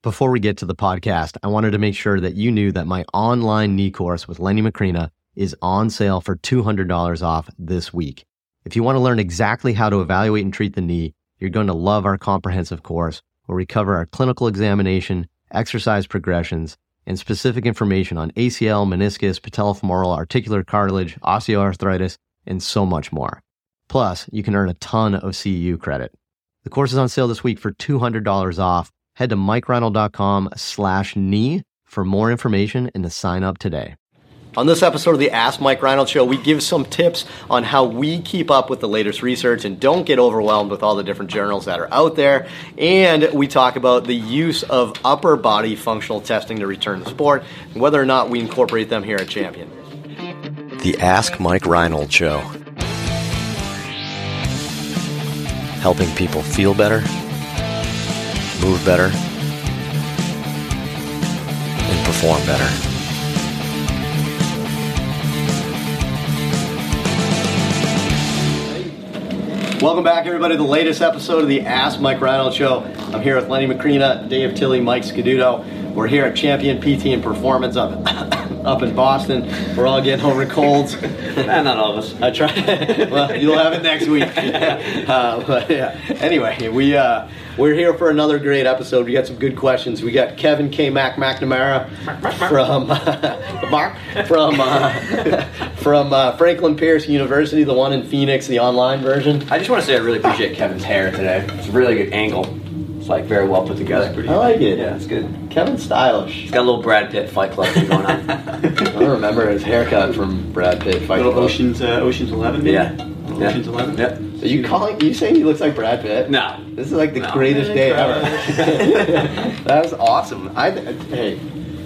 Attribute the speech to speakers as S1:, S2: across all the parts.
S1: Before we get to the podcast, I wanted to make sure that you knew that my online knee course with Lenny Macrina is on sale for $200 off this week. If you want to learn exactly how to evaluate and treat the knee, you're going to love our comprehensive course where we cover our clinical examination, exercise progressions, and specific information on ACL, meniscus, patellofemoral, articular cartilage, osteoarthritis, and so much more. Plus, you can earn a ton of CEU credit. The course is on sale this week for $200 off. Head to MikeReinold.com/knee for more information and to sign up today. On this episode of the Ask Mike Reinold Show, we give some tips on how we keep up with the latest research and don't get overwhelmed with all the different journals that are out there. And we talk about the use of upper body functional testing to return to sport and whether or not we incorporate them here at Champion. The Ask Mike Reinold Show. Helping people feel better, move better, and perform better. Welcome back, everybody, to the latest episode of the Ask Mike Reinold Show. I'm here with Lenny Macrina, Dave Tilley, Mike Scaduto. We're here at Champion PT and Performance up in Boston. We're all getting over colds.
S2: Not all of us.
S1: I try. Well, you'll have it next week. But yeah. Anyway, we're here for another great episode. We got some good questions. We got Kevin K. McNamara from Franklin Pierce University, the one in Phoenix, the online version.
S2: I just want to say I really appreciate Kevin's hair today. It's a really good angle. It's like very well put together.
S1: I like it.
S2: Yeah, it's good.
S1: Kevin's stylish.
S2: He's got a little Brad Pitt Fight Club thing going on.
S1: I remember his haircut from Brad Pitt Fight Club.
S3: Ocean's 11, maybe?
S2: Yeah.
S3: Ocean's 11?
S2: Yep.
S1: Are you saying he looks like Brad Pitt?
S2: No.
S1: This is like the greatest day ever. That was awesome. Hey,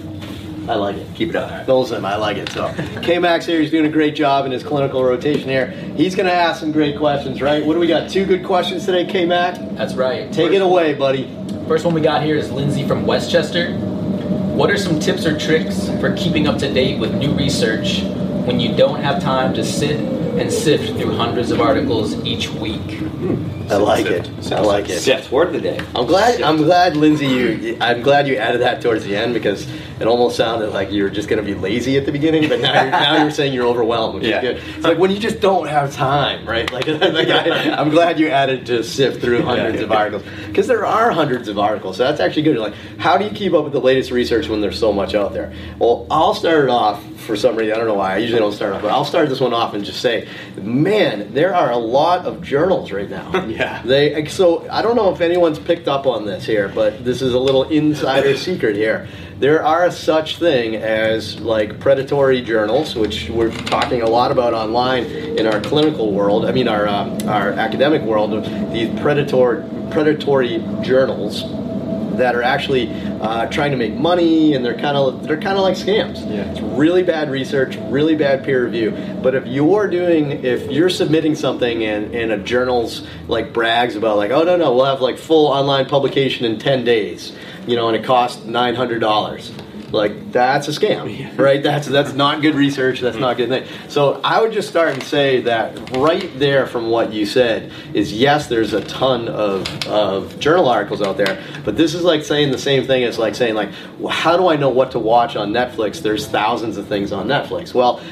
S1: I like it.
S2: Keep it up.
S1: Awesome. I like it. So, K-Max here, he's doing a great job in his clinical rotation here. He's going to ask some great questions, right? What do we got? 2 good questions today, K-Max?
S4: That's right.
S1: Take it away, buddy.
S4: First one we got here is Lindsay from Westchester. What are some tips or tricks for keeping up to date with new research when you don't have time to sit and sift through hundreds of articles each week?
S1: I like it. I like it.
S2: Yes, word of the day.
S1: I'm glad, Lindsay. I'm glad you added that towards the end because it almost sounded like you were just going to be lazy at the beginning, but now you're saying you're overwhelmed, which is good. It's like when you just don't have time, right? I'm glad you added to sift through hundreds of articles because there are hundreds of articles. So that's actually good. Like, how do you keep up with the latest research when there's so much out there? Well, I'll start it off for some reason. I don't know why. I usually don't start off, but I'll start this one off and just say, man, there are a lot of journals right now. So I don't know if anyone's picked up on this here, but this is a little insider secret here. There are such thing as like predatory journals, which we're talking a lot about online in our clinical world. I mean, our academic world. These predatory journals that are actually trying to make money, and they're kind of like scams. Yeah. It's really bad research, really bad peer review. But if you're submitting something and a journal's like brags about like, oh no, we'll have like full online publication in 10 days, and it costs $900. Like, that's a scam, right? That's not good research. That's not good thing. So I would just start and say that right there from what you said is, yes, there's a ton of journal articles out there, but this is like saying the same thing as like saying like, well, how do I know what to watch on Netflix? There's thousands of things on Netflix. Well,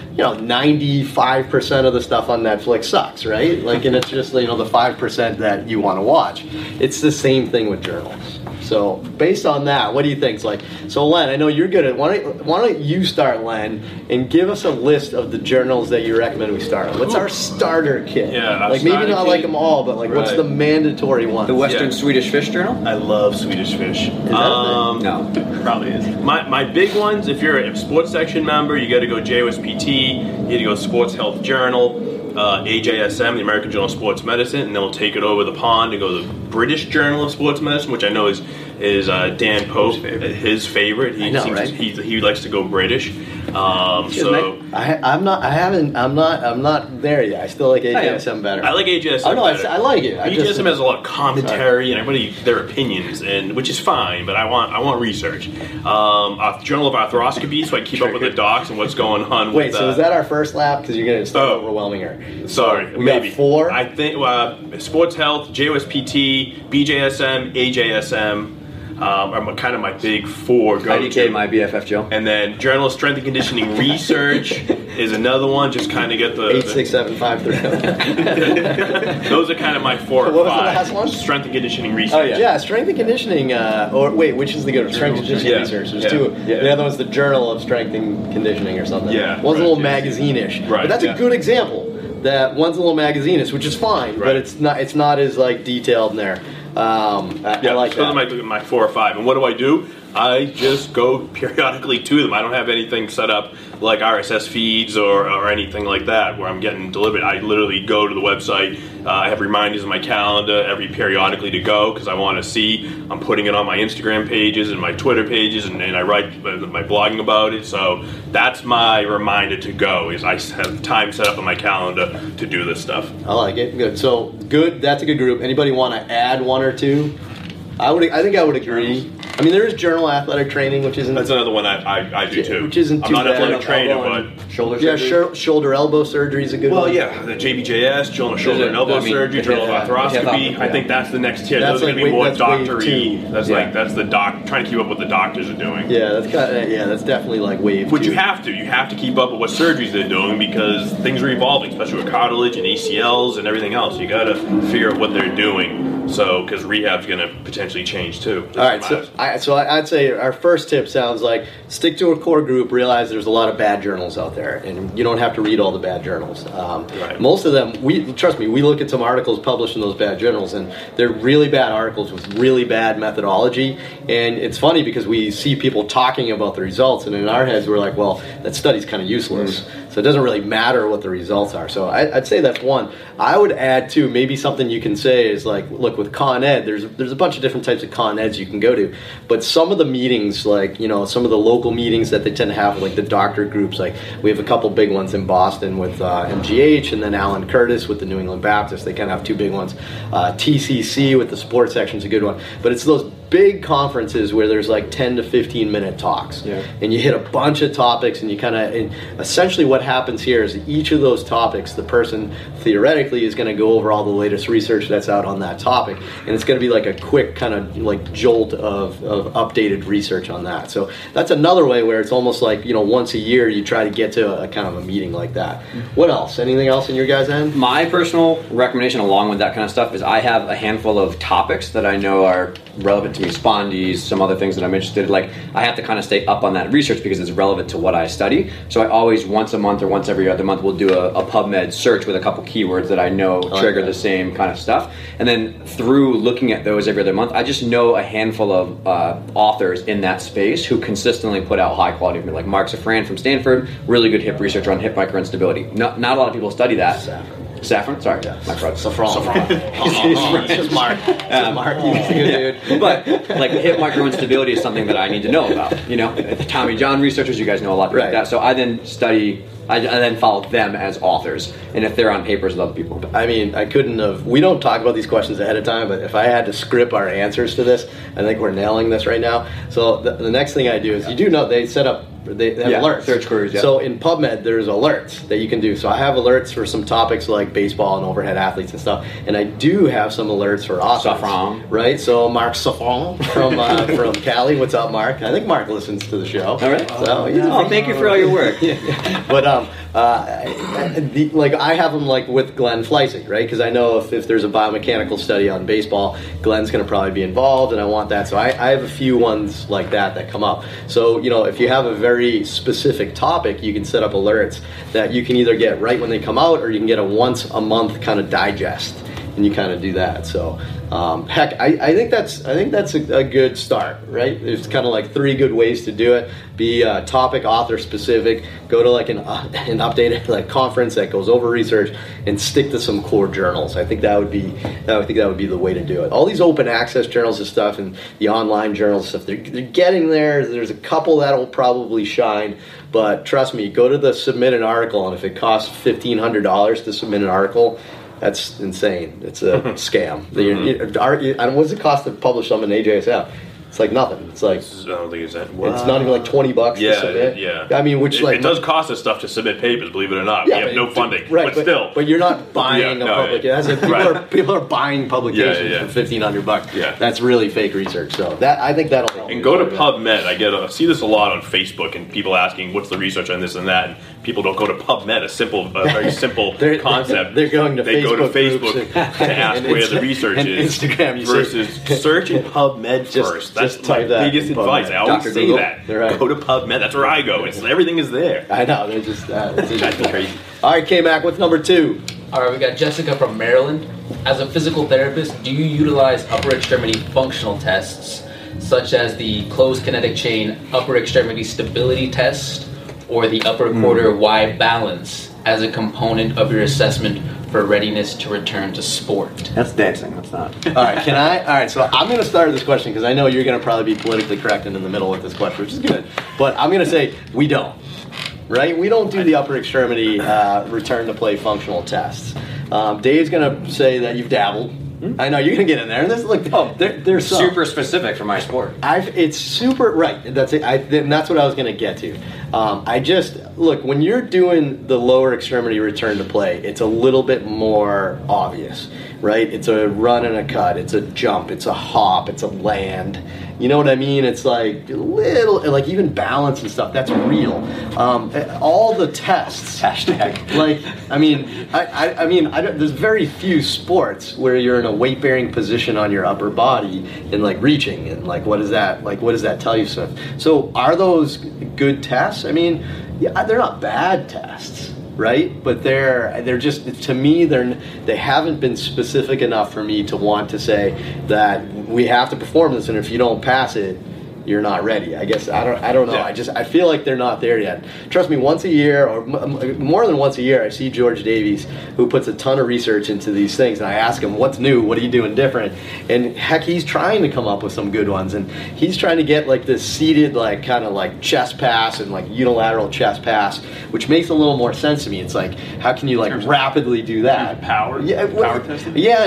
S1: 95% of the stuff on Netflix sucks, right? Like, and it's just, the 5% that you want to watch. It's the same thing with journals. So based on that, what do you think? So Len, I know you're good at. Why don't you start, Len, and give us a list of the journals that you recommend we start with? What's our starter kit?
S3: Yeah,
S1: maybe not like them all, but what's the mandatory one?
S2: The Western Swedish Fish Journal.
S3: I love Swedish Fish.
S1: Is that a thing?
S2: No,
S3: it probably is. My big ones. If you're a sports section member, you got to go JOSPT. You got to go Sports Health Journal. AJSM, the American Journal of Sports Medicine, and then we'll take it over the pond and go to the British Journal of Sports Medicine, which I know is Dan Pope, his favorite. He likes to go British. I'm not there yet. I still like AJSM better. I like AJSM.
S1: Oh no,
S3: better.
S1: I like it.
S3: AJSM has a lot of commentary and everybody their opinions, which is fine. But I want research. Journal of Arthroscopy, so I keep up with the docs and what's going on.
S1: Wait, so is that our first lap? Because you're going to start overwhelming her.
S3: Sorry,
S1: we
S3: maybe
S1: got 4.
S3: I think Sports Health, JOSPT, BJSM, AJSM. are kind of my big four go-to.
S2: IDK, my BFF Joe.
S3: And then Journal of Strength and Conditioning Research is another one. Just kind of get the
S1: 86753.
S3: Those are kind of my 4 or 5.
S1: What was the last one?
S3: Strength and Conditioning Research.
S2: Oh, yeah.
S1: Yeah, strength and conditioning. Or wait, which is the good one? Strength and conditioning research. There's two.
S2: Yeah.
S1: The other one's the Journal of Strength and Conditioning or something.
S3: Yeah,
S1: One's a
S3: right,
S1: little
S3: yeah.
S1: magazine-ish.
S3: Right,
S1: But that's
S3: yeah.
S1: a good example. That one's a little magazine-ish, which is fine, but
S3: Right.
S1: it's not as like detailed in there. I like
S3: so
S1: that.
S3: those are my 4 or 5. And what do? I just go periodically to them. I don't have anything set up like RSS feeds or anything like that where I'm getting delivered. I literally go to the website. I have reminders in my calendar periodically to go because I want to see. I'm putting it on my Instagram pages and my Twitter pages, and I write my blogging about it. So that's my reminder to go. Is I have time set up on my calendar to do this stuff.
S1: I like it. Good. So good. That's a good group. Anybody want to add one or two? I think I would agree. I mean, there is Journal Athletic Training, which isn't.
S3: That's another one I do too.
S1: Which isn't
S3: I'm
S1: too
S3: not an
S1: bad.
S3: athletic trainer, but
S2: Shoulder
S1: Yeah,
S2: surgery.
S1: shoulder elbow surgery is a good one.
S3: well, yeah, the JBJS, Journal of Shoulder and Elbow Surgery, Journal of Arthroscopy. I think that's the next tier.
S1: That's
S3: Those are going to
S1: like
S3: be more
S1: that's wave
S3: doctor-y.
S1: two.
S3: That's
S2: Yeah.
S3: that's the doc trying to keep up with the doctors are doing.
S1: Yeah, that's definitely like wave.
S3: Which
S1: two.
S3: you have to. You have to keep up with what surgeries they're doing because things are evolving, especially with cartilage and ACLs and everything else. You got to figure out what they're doing. So, because rehab's going to potentially change too.
S1: All right, so I'd say our first tip sounds like stick to a core group. Realize there's a lot of bad journals out there, and you don't have to read all the bad journals.
S3: Right.
S1: Most of them, trust me, we look at some articles published in those bad journals, and they're really bad articles with really bad methodology. And it's funny because we see people talking about the results, and in our heads we're like, well, that study's kind of useless. So it doesn't really matter what the results are. So I'd say that's one. I would add too, maybe something you can say is like, look, with Con Ed, there's a bunch of different types of Con Eds you can go to, but some of the meetings, like some of the local meetings that they tend to have, like the doctor groups, like we have a couple big ones in Boston with MGH, and then Alan Curtis with the New England Baptist. They kind of have two big ones. TCC with the sports section is a good one, but it's those big conferences where there's like 10 to 15 minute talks, and you hit a bunch of topics, and you kind of essentially what happens here is each of those topics, the person theoretically is going to go over all the latest research that's out on that topic, and it's going to be like a quick kind of like jolt of updated research on that. So that's another way where it's almost like once a year you try to get to a kind of a meeting like that. What else? Anything else in your guys' end?
S2: My personal recommendation along with that kind of stuff is I have a handful of topics that I know are relevant to me, spondies, some other things that I'm interested in. Like I have to kind of stay up on that research because it's relevant to what I study. So I always once a month or once every other month will do a PubMed search with a couple keywords that I know trigger the same kind of stuff. And then through looking at those every other month, I just know a handful of authors in that space who consistently put out high quality, like Mark Safran from Stanford, really good hip research on hip microinstability. Not a lot of people study that. Saffron? Sorry, my fraud.
S1: Saffron. It's just Mark. Mark, he's a good dude.
S2: But like hip microinstability is something that I need to know about. The Tommy John researchers, you guys know a lot about that. So I then study. I then follow them as authors, and if they're on papers with other people.
S1: I mean, I couldn't have. We don't talk about these questions ahead of time, but if I had to script our answers to this, I think we're nailing this right now. So the next thing I do is, you do know they set up. They have alerts.
S2: Search queries, yeah.
S1: So in PubMed, there's alerts that you can do. So I have alerts for some topics like baseball and overhead athletes and stuff, and I do have some alerts for authors.
S2: Saffron.
S1: Right? So Mark Saffron from Cali. What's up, Mark? I think Mark listens to the show.
S2: All right.
S1: So
S2: Thank you for all your work.
S1: But I have them like with Glenn Fleisig, right? Because I know if there's a biomechanical study on baseball, Glenn's going to probably be involved, and I want that. So I have a few ones like that come up. So if you have a very specific topic, you can set up alerts that you can either get right when they come out, or you can get a once a month kind of digest, and you kind of do that. So heck, I think that's a good start, right? There's kind of like 3 good ways to do it. Be topic, author specific. Go to like an updated like conference that goes over research, and stick to some core journals. I think that would be the way to do it. All these open access journals and stuff, and the online journals and stuff, they're getting there. There's a couple that'll probably shine, but trust me, go to the submit an article, and if it costs $1,500 to submit an article, that's insane. It's a scam. What's it cost to publish something in AJSF? It's like nothing. It's like
S3: I don't think it's that.
S1: it's not even like $20 to submit.
S3: Yeah.
S1: I mean, which
S3: it does cost us stuff to submit papers. Believe it or not, we have no funding.
S1: Right,
S3: but still.
S1: But you're not buying a public. People are buying publications for $1,500.
S3: Yeah.
S1: That's really fake research. So that I think that'll help.
S3: And go to PubMed. I see this a lot on Facebook, and people asking what's the research on this and that. And people don't go to PubMed, a very simple concept.
S1: They're going to
S3: they
S1: Facebook
S3: go to Facebook
S1: groups
S3: to ask where the research is.
S1: Instagram
S3: versus searching PubMed first. That's my biggest advice. I always say
S2: Google.
S3: that.
S1: Right.
S3: Go to PubMed. That's where I go. Everything is there.
S1: I know. They're just
S3: That's crazy.
S1: All right, K-Mac, what's number 2?
S4: All right, we got Jessica from Maryland. As a physical therapist, do you utilize upper extremity functional tests, such as the closed kinetic chain upper extremity stability test or the upper quarter Y balance as a component of your assessment for readiness to return to sport?
S2: That's dancing. That's not.
S1: All right, can I? All right, so I'm going to start this question because I know you're going to probably be politically correct and in the middle with this question, which is good. But I'm going to say we don't. Right? We don't do the upper extremity return to play functional tests. Dave's going to say that you've dabbled. I know you're going to get in there. And this, look, they're
S2: super specific for my sport.
S1: It's super right. That's it. And that's what I was going to get to. I just look when you're doing the lower extremity return to play. It's a little bit more obvious, right? It's a run and a cut. It's a jump. It's a hop. It's a land. You know what I mean? It's like little, like even balance and stuff. That's real. All the tests.
S2: Hashtag.
S1: Like, I mean, there's very few sports where you're in a weight-bearing position on your upper body and like reaching and like what does that tell you? So are those good tests? I mean, yeah, they're not bad tests. Right, but they're just, to me, they haven't been specific enough for me to want to say that we have to perform this, and if you don't pass it, you're not ready. I guess I don't know.
S3: Yeah.
S1: I feel like they're not there yet. Trust me, once a year or more than once a year, I see George Davies, who puts a ton of research into these things, and I ask him, "What's new? What are you doing different?" And heck, he's trying to come up with some good ones, and he's trying to get like this seated, like kind of like chest pass and like unilateral chest pass, which makes a little more sense to me. It's like, how can you like rapidly do that?
S3: Power testing.
S1: Yeah,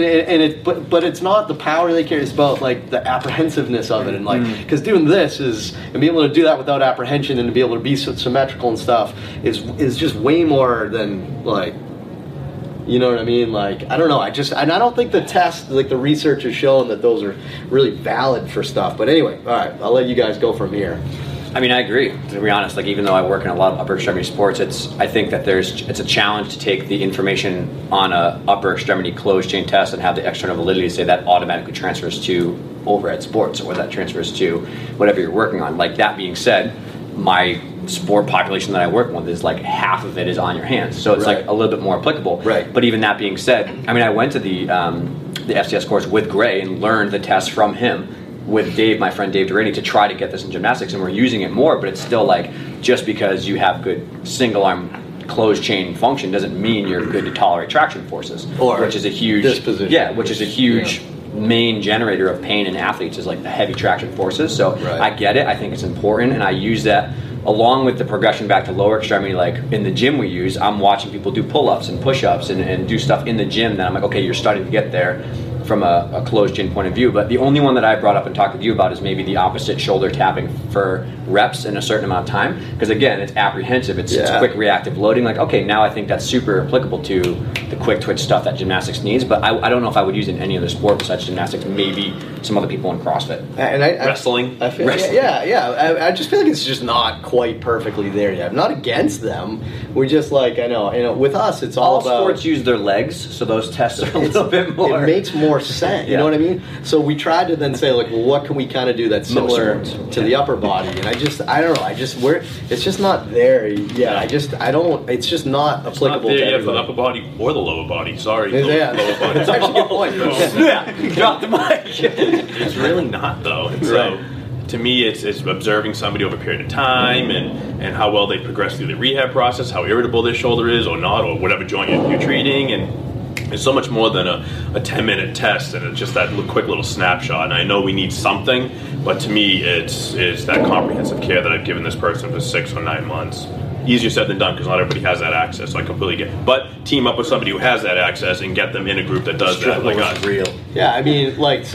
S1: but it's not the power they care. It's about like the apprehensiveness of it, and like. Because doing this and being able to do that without apprehension and to be able to be symmetrical and stuff is just way more than like, you know what I mean? Like, I don't know. I don't think the test, like the research has shown that those are really valid for stuff. But anyway, all right, I'll let you guys go from here.
S2: I mean, I agree. To be honest, like even though I work in a lot of upper extremity sports, I think that it's a challenge to take the information on a upper extremity closed chain test and have the external validity to say that automatically transfers to overhead sports or that transfers to whatever you're working on. Like that being said, my sport population that I work with is like half of it is on your hands, so it's like a little bit more applicable.
S1: Right.
S2: But even that being said, I mean, I went to the FCS course with Gray and learned the test from him. With Dave, my friend Dave Duraney, to try to get this in gymnastics, and we're using it more, but it's still like, just because you have good single arm closed chain function doesn't mean you're good to tolerate traction forces, which is a huge
S1: disposition.
S2: Yeah, which is a huge main generator of pain in athletes is like the heavy traction forces. So I get it. I think it's important, and I use that along with the progression back to lower extremity. Like in the gym we use, I'm watching people do pull-ups and push-ups and do stuff in the gym that I'm like, okay, you're starting to get there from a closed chain point of view. But the only one that I brought up and talked with you about is maybe the opposite shoulder tapping for reps in a certain amount of time, because again, it's apprehensive, it's quick reactive loading. Like, okay, now I think that's super applicable to the quick twitch stuff that gymnastics needs, but I don't know if I would use it in any other sport besides gymnastics. Maybe some other people in CrossFit.
S1: And
S3: wrestling.
S1: I feel, I just feel like it's just not quite perfectly there yet. I'm not against them. We're just like, I know, with us, it's all about...
S2: sports use their legs, so those tests are a little bit more...
S1: It makes more sense, you know what I mean? So we tried to then say, like, well, what can we kind of do that's similar to the upper body? And I don't know, it's just not there yet. It's just not applicable to everybody.
S3: For the upper body or the lower body. Sorry.
S1: Yeah.
S3: Lower body.
S1: It's actually a good point.
S2: Yeah, drop the mic.
S3: It's really not, though. And so, to me, it's observing somebody over a period of time and how well they progress through the rehab process, how irritable their shoulder is or not, or whatever joint you're treating. And it's so much more than a 10-minute test, and it's just that quick little snapshot. And I know we need something, but to me, it's that comprehensive care that I've given this person for 6 or 9 months. easier said than done because not everybody has that access. So I completely get it. But team up with somebody who has that access and get them in a group that does that. Like us.
S1: Real. Yeah, I mean,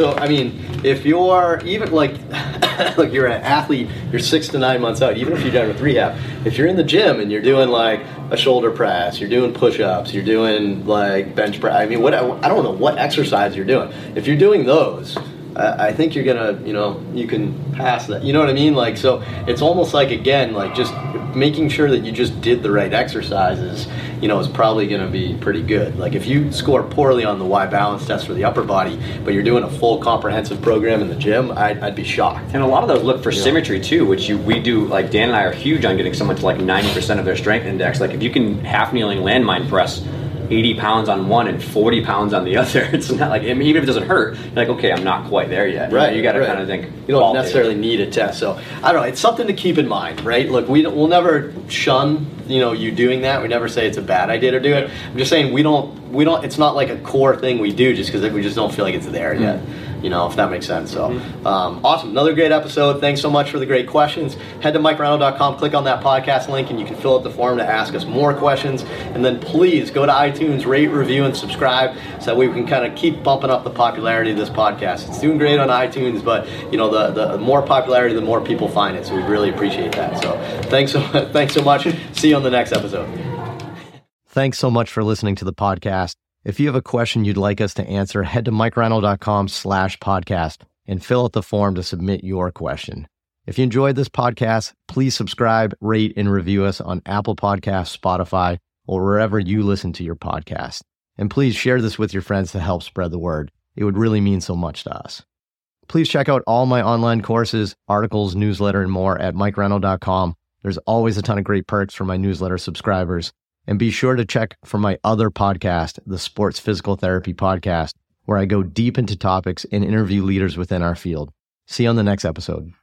S1: if you're even like you're an athlete, you're 6 to 9 months out, even if you're done with rehab, if you're in the gym and you're doing like a shoulder press, you're doing push-ups, you're doing like bench press, I mean, I don't know what exercise you're doing. If you're doing those, I think you're gonna, you can pass that. You know what I mean? Like, so it's almost like, again, like just making sure that you just did the right exercises, is probably gonna be pretty good. Like if you score poorly on the Y balance test for the upper body, but you're doing a full comprehensive program in the gym, I'd be shocked.
S2: And a lot of those look for symmetry too, which we do. Like Dan and I are huge on getting someone to like 90% of their strength index. Like if you can half kneeling landmine press 80 pounds on one and 40 pounds on the other, it's not like, I mean, even if it doesn't hurt, you're like, okay, I'm not quite there yet.
S1: Right.
S2: You got to kind of think.
S1: You don't necessarily need a test. So I don't know. It's something to keep in mind, right? Look, we'll never shun, you doing that. We never say it's a bad idea to do it. I'm just saying we don't. It's not like a core thing we do just because we just don't feel like it's there yet. If that makes sense. So, awesome. Another great episode. Thanks so much for the great questions. Head to MikeReinold.com, click on that podcast link, and you can fill out the form to ask us more questions. And then please go to iTunes, rate, review, and subscribe so that we can kind of keep bumping up the popularity of this podcast. It's doing great on iTunes, but, the more popularity, the more people find it. So we really appreciate that. So thanks so much. See you on the next episode. Thanks so much for listening to the podcast. If you have a question you'd like us to answer, head to MikeReinold.com/podcast and fill out the form to submit your question. If you enjoyed this podcast, please subscribe, rate, and review us on Apple Podcasts, Spotify, or wherever you listen to your podcast. And please share this with your friends to help spread the word. It would really mean so much to us. Please check out all my online courses, articles, newsletter, and more at MikeReinold.com. There's always a ton of great perks for my newsletter subscribers. And be sure to check for my other podcast, the Sports Physical Therapy Podcast, where I go deep into topics and interview leaders within our field. See you on the next episode.